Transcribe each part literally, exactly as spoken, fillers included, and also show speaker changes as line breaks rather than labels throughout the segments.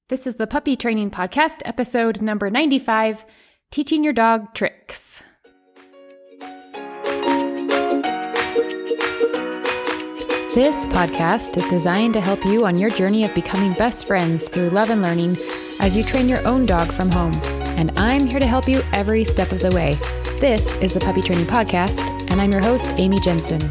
This is the Puppy Training Podcast, episode number ninety-five, Teaching Your Dog Tricks. This podcast is designed to help you on your journey of becoming best friends through love and learning as you train your own dog from home. And I'm here to help you every step of the way. This is the Puppy Training Podcast, and I'm your host, Amy Jensen.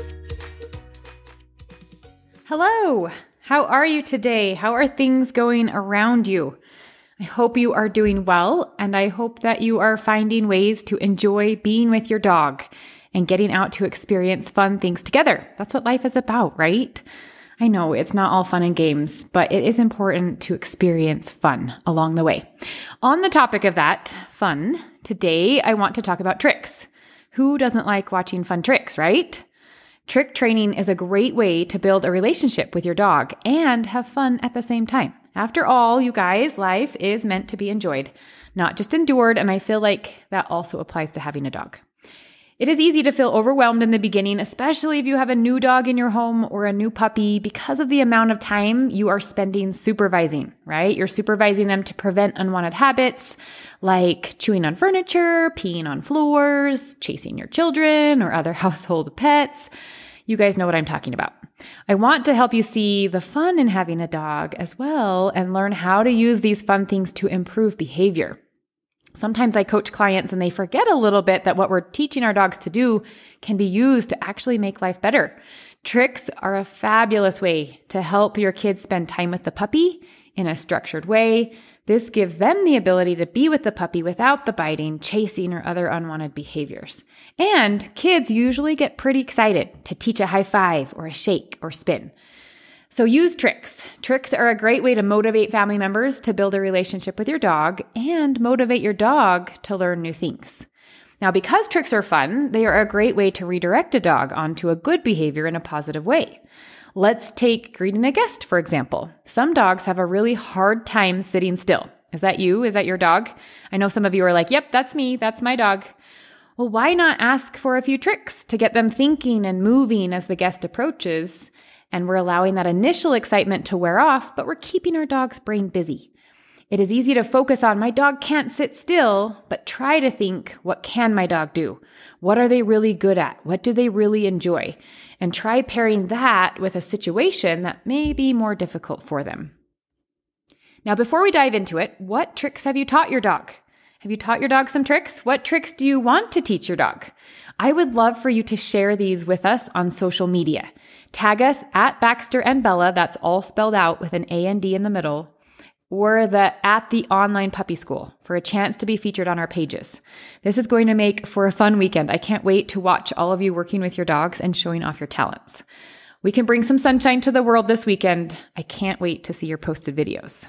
Hello! How are you today? How are things going around you? I hope you are doing well, and I hope that you are finding ways to enjoy being with your dog and getting out to experience fun things together. That's what life is about, right? I know it's not all fun and games, but it is important to experience fun along the way. On the topic of that, fun, today I want to talk about tricks. Who doesn't like watching fun tricks, right? Trick training is a great way to build a relationship with your dog and have fun at the same time. After all, you guys, life is meant to be enjoyed, not just endured, and I feel like that also applies to having a dog. It is easy to feel overwhelmed in the beginning, especially if you have a new dog in your home or a new puppy, because of the amount of time you are spending supervising, right? You're supervising them to prevent unwanted habits like chewing on furniture, peeing on floors, chasing your children or other household pets. You guys know what I'm talking about. I want to help you see the fun in having a dog as well and learn how to use these fun things to improve behavior. Sometimes I coach clients and they forget a little bit that what we're teaching our dogs to do can be used to actually make life better. Tricks are a fabulous way to help your kids spend time with the puppy in a structured way. This gives them the ability to be with the puppy without the biting, chasing, or other unwanted behaviors. And kids usually get pretty excited to teach a high five or a shake or spin. So use tricks. Tricks are a great way to motivate family members to build a relationship with your dog and motivate your dog to learn new things. Now, because tricks are fun, they are a great way to redirect a dog onto a good behavior in a positive way. Let's take greeting a guest, for example. Some dogs have a really hard time sitting still. Is that you? Is that your dog? I know some of you are like, yep, that's me. That's my dog. Well, why not ask for a few tricks to get them thinking and moving as the guest approaches? And we're allowing that initial excitement to wear off, but we're keeping our dog's brain busy. It is easy to focus on, my dog can't sit still, but try to think, what can my dog do? What are they really good at? What do they really enjoy? And try pairing that with a situation that may be more difficult for them. Now, before we dive into it, what tricks have you taught your dog? Have you taught your dog some tricks? What tricks do you want to teach your dog? I would love for you to share these with us on social media. Tag us at Baxter and Bella, that's all spelled out with an A and D in the middle, or the at the online puppy school for a chance to be featured on our pages. This is going to make for a fun weekend. I can't wait to watch all of you working with your dogs and showing off your talents. We can bring some sunshine to the world this weekend. I can't wait to see your posted videos.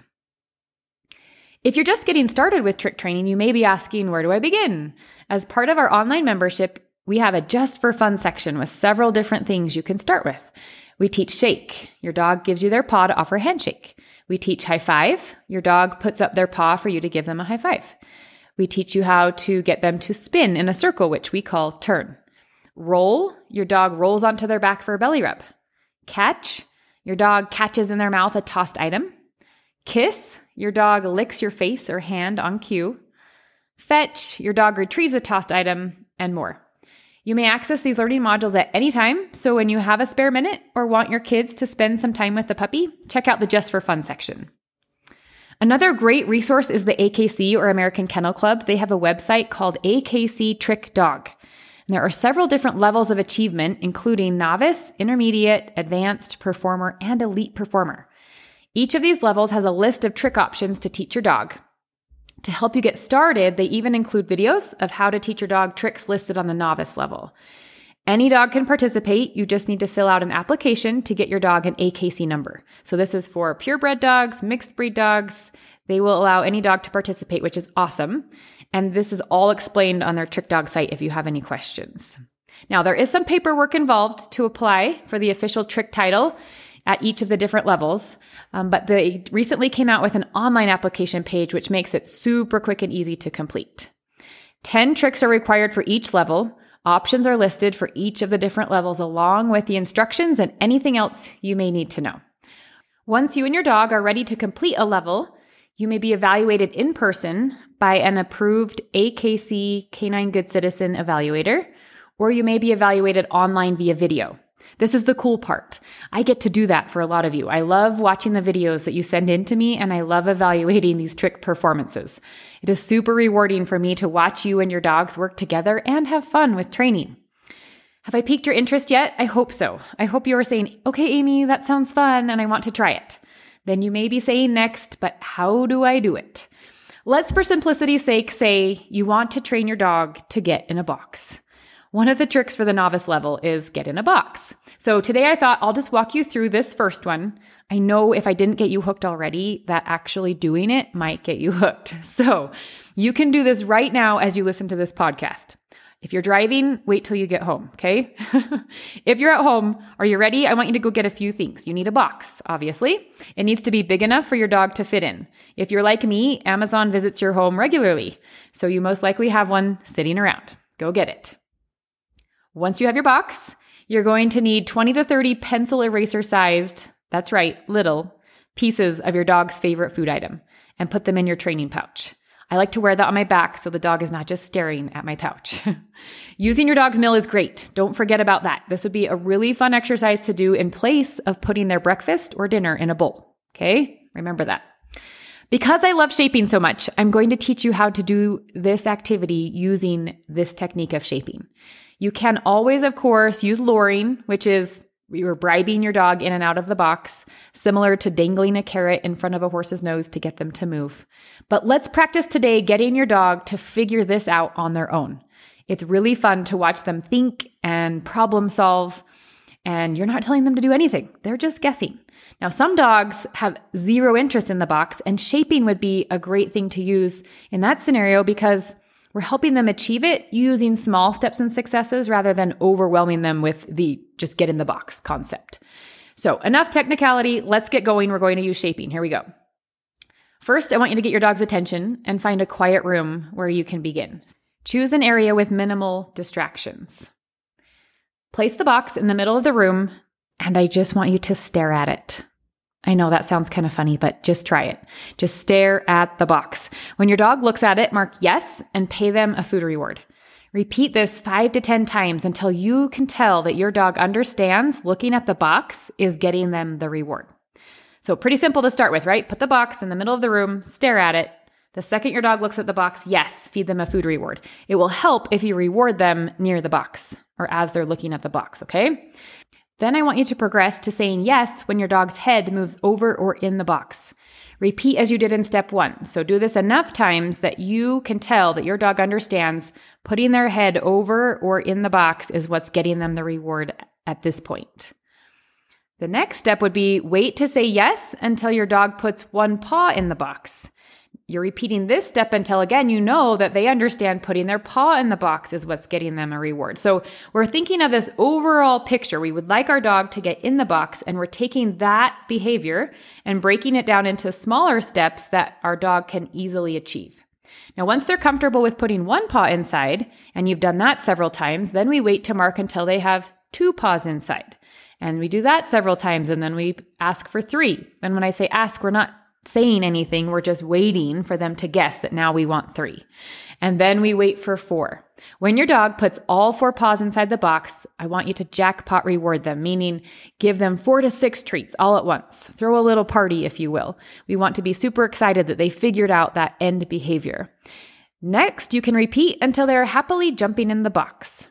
If you're just getting started with trick training, you may be asking, where do I begin? As part of our online membership, we have a just for fun section with several different things you can start with. We teach shake. Your dog gives you their paw to offer a handshake. We teach high five. Your dog puts up their paw for you to give them a high five. We teach you how to get them to spin in a circle, which we call turn. Roll. Your dog rolls onto their back for a belly rub. Catch. Your dog catches in their mouth a tossed item. Kiss. Your dog licks your face or hand on cue. Fetch. Your dog retrieves a tossed item, and more. You may access these learning modules at any time, so when you have a spare minute or want your kids to spend some time with the puppy, check out the Just for Fun section. Another great resource is the A K C, or American Kennel Club. They have a website called A K C Trick Dog. And there are several different levels of achievement, including novice, intermediate, advanced, performer, and elite performer. Each of these levels has a list of trick options to teach your dog. To help you get started, they even include videos of how to teach your dog tricks listed on the novice level. Any dog can participate. You just need to fill out an application to get your dog an A K C number. So this is for purebred dogs, mixed breed dogs. They will allow any dog to participate, which is awesome. And this is all explained on their Trick Dog site if you have any questions. Now, there is some paperwork involved to apply for the official trick title at each of the different levels. Um, but they recently came out with an online application page, which makes it super quick and easy to complete. ten tricks are required for each level. Options are listed for each of the different levels along with the instructions and anything else you may need to know. Once you and your dog are ready to complete a level, you may be evaluated in person by an approved A K C Canine Good Citizen evaluator, or you may be evaluated online via video. This is the cool part. I get to do that for a lot of you. I love watching the videos that you send in to me, and I love evaluating these trick performances. It is super rewarding for me to watch you and your dogs work together and have fun with training. Have I piqued your interest yet? I hope so. I hope you are saying, okay, Amy, that sounds fun, and I want to try it. Then you may be saying next, but how do I do it? Let's, for simplicity's sake, say you want to train your dog to get in a box. One of the tricks for the novice level is get in a box. So today I thought I'll just walk you through this first one. I know if I didn't get you hooked already, that actually doing it might get you hooked. So you can do this right now as you listen to this podcast. If you're driving, wait till you get home, okay? If you're at home, are you ready? I want you to go get a few things. You need a box, obviously. It needs to be big enough for your dog to fit in. If you're like me, Amazon visits your home regularly, so you most likely have one sitting around. Go get it. Once you have your box, you're going to need twenty to thirty pencil eraser sized, that's right, little, pieces of your dog's favorite food item and put them in your training pouch. I like to wear that on my back so the dog is not just staring at my pouch. Using your dog's meal is great. Don't forget about that. This would be a really fun exercise to do in place of putting their breakfast or dinner in a bowl. Okay? Remember that. Because I love shaping so much, I'm going to teach you how to do this activity using this technique of shaping. You can always, of course, use luring, which is you're bribing your dog in and out of the box, similar to dangling a carrot in front of a horse's nose to get them to move. But let's practice today getting your dog to figure this out on their own. It's really fun to watch them think and problem solve, and you're not telling them to do anything. They're just guessing. Now, some dogs have zero interest in the box, and shaping would be a great thing to use in that scenario because we're helping them achieve it using small steps and successes rather than overwhelming them with the just get in the box concept. So enough technicality. Let's get going. We're going to use shaping. Here we go. First, I want you to get your dog's attention and find a quiet room where you can begin. Choose an area with minimal distractions. Place the box in the middle of the room, and I just want you to stare at it. I know that sounds kind of funny, but just try it. Just stare at the box. When your dog looks at it, mark yes and pay them a food reward. Repeat this five to ten times until you can tell that your dog understands looking at the box is getting them the reward. So pretty simple to start with, right? Put the box in the middle of the room, stare at it. The second your dog looks at the box, yes, feed them a food reward. It will help if you reward them near the box or as they're looking at the box, okay? Then I want you to progress to saying yes when your dog's head moves over or in the box. Repeat as you did in step one. So do this enough times that you can tell that your dog understands putting their head over or in the box is what's getting them the reward at this point. The next step would be wait to say yes until your dog puts one paw in the box. You're repeating this step until, again, you know that they understand putting their paw in the box is what's getting them a reward. So we're thinking of this overall picture. We would like our dog to get in the box, and we're taking that behavior and breaking it down into smaller steps that our dog can easily achieve. Now, once they're comfortable with putting one paw inside, and you've done that several times, then we wait to mark until they have two paws inside. And we do that several times, and then we ask for three. And when I say ask, we're not saying anything. We're just waiting for them to guess that now we want three. And then we wait for four. When your dog puts all four paws inside the box, I want you to jackpot reward them, meaning give them four to six treats all at once. Throw a little party, if you will. We want to be super excited that they figured out that end behavior. Next, you can repeat until they're happily jumping in the box.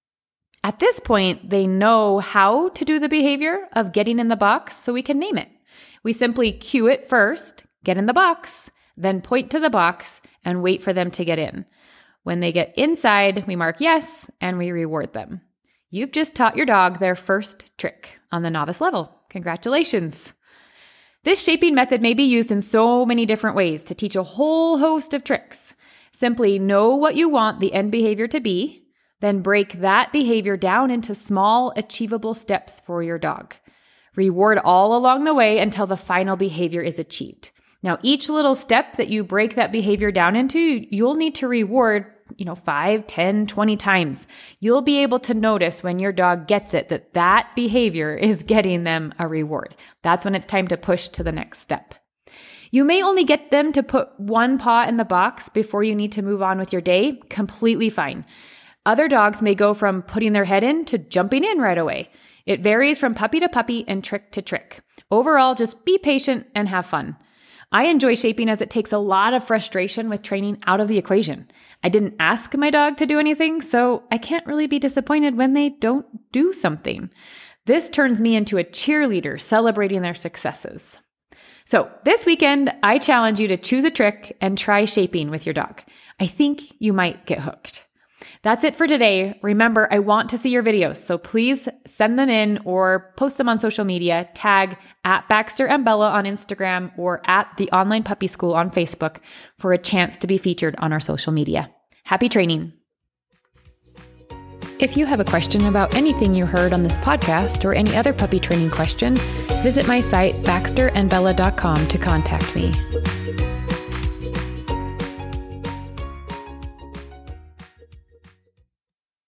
At this point, they know how to do the behavior of getting in the box, so we can name it. We simply cue it first, get in the box, then point to the box and wait for them to get in. When they get inside, we mark yes and we reward them. You've just taught your dog their first trick on the novice level. Congratulations. This shaping method may be used in so many different ways to teach a whole host of tricks. Simply know what you want the end behavior to be, then break that behavior down into small, achievable steps for your dog. Reward all along the way until the final behavior is achieved. Now, each little step that you break that behavior down into, you'll need to reward you know, five, ten, twenty times, you'll be able to notice when your dog gets it that that behavior is getting them a reward. That's when it's time to push to the next step. You may only get them to put one paw in the box before you need to move on with your day. Completely fine. Other dogs may go from putting their head in to jumping in right away. It varies from puppy to puppy and trick to trick. Overall, just be patient and have fun. I enjoy shaping as it takes a lot of frustration with training out of the equation. I didn't ask my dog to do anything, so I can't really be disappointed when they don't do something. This turns me into a cheerleader celebrating their successes. So this weekend, I challenge you to choose a trick and try shaping with your dog. I think you might get hooked. That's it for today. Remember, I want to see your videos, so please send them in or post them on social media. Tag at Baxter and Bella on Instagram or at the Online Puppy School on Facebook for a chance to be featured on our social media. Happy training. If you have a question about anything you heard on this podcast or any other puppy training question, visit my site baxter and bella dot com to contact me.